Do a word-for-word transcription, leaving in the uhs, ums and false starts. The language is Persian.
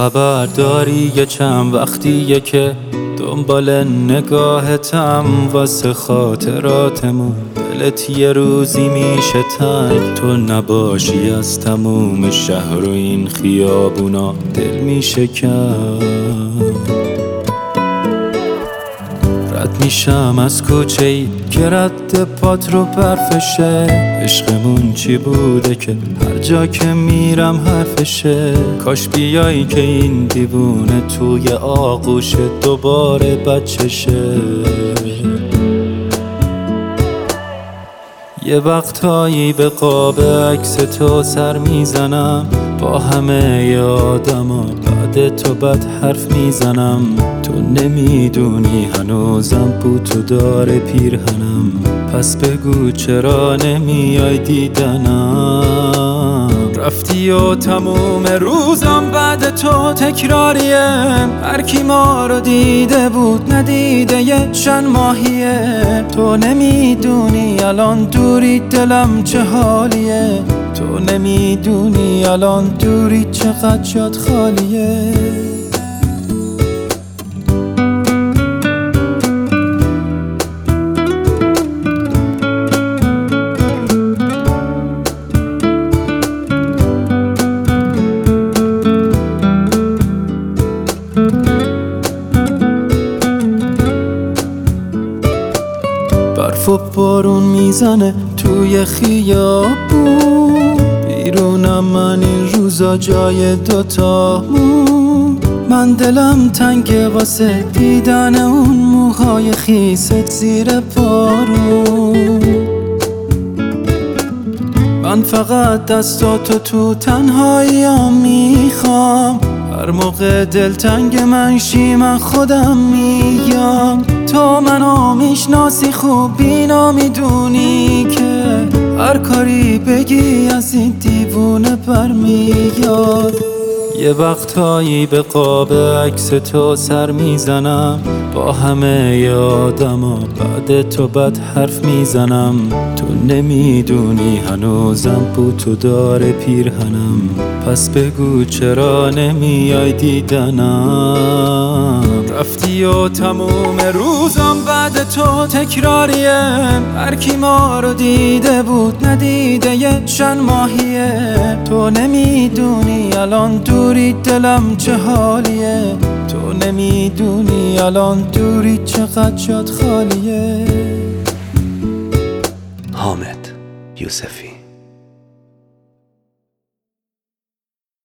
خبر داری یه چند وقتیه که دنبال نگاهتم واسه خاطراتمون. دلت یه روزی میشه تنگ تو نباشی، از تموم شهر و این خیابونا دل میشه کم. رد میشم از کوچه ای که رد پات رو برفشه. عشقمون چی بوده که هر جا که میرم حرفشه. کاش بیایی که این دیوونه توی آغوش دوباره بچشه. یه وقتایی به قاب عکس تو سر میزنم با همه آدما، بعد تو بد حرف میزنم. تو نمیدونی هنوزم بوتو داره پیرهنم، پس بگو چرا نمیای دیدنم. رفتی و تموم روزم بعد تو تکراریه. هر کی ما رو دیده بود ندیده یه چند ماهیه. تو نمیدونی الان دوری دلم چه حالیه. تو نمیدونی الان دوری چقدر جات خالیه. برف و بارون میزنه توی خیابون، بیرونم من این روزا جای دوتامون. من دلم تنگه واسه دیدن اون موهای خیست زیر بارون. من فقط دستاتو تو تنهاییام میخوام. هر موقع دلتنگ من شی من خودم میگم. تو منو میشناسی خوب اینا میدونی که هر کاری بگی از این دیوونه برمیاد. یه وقتایی به قاب عکس تو سر میزنم با همه آدما، بعد تو بد حرف میزنم. تو نمیدونی هنوزم بوتو داره پیرهنم، پس بگو چرا نمیای دیدنم. رفتی و تموم روزم بعد تو تکراریه. هر کی ما رو دیده بود ندیده یه چند ماهیه. تو نمیدونی الان دوری دلم چه حالیه. تو نمیدونی الان دوری چقدر جات خالیه. حامد یوسفی.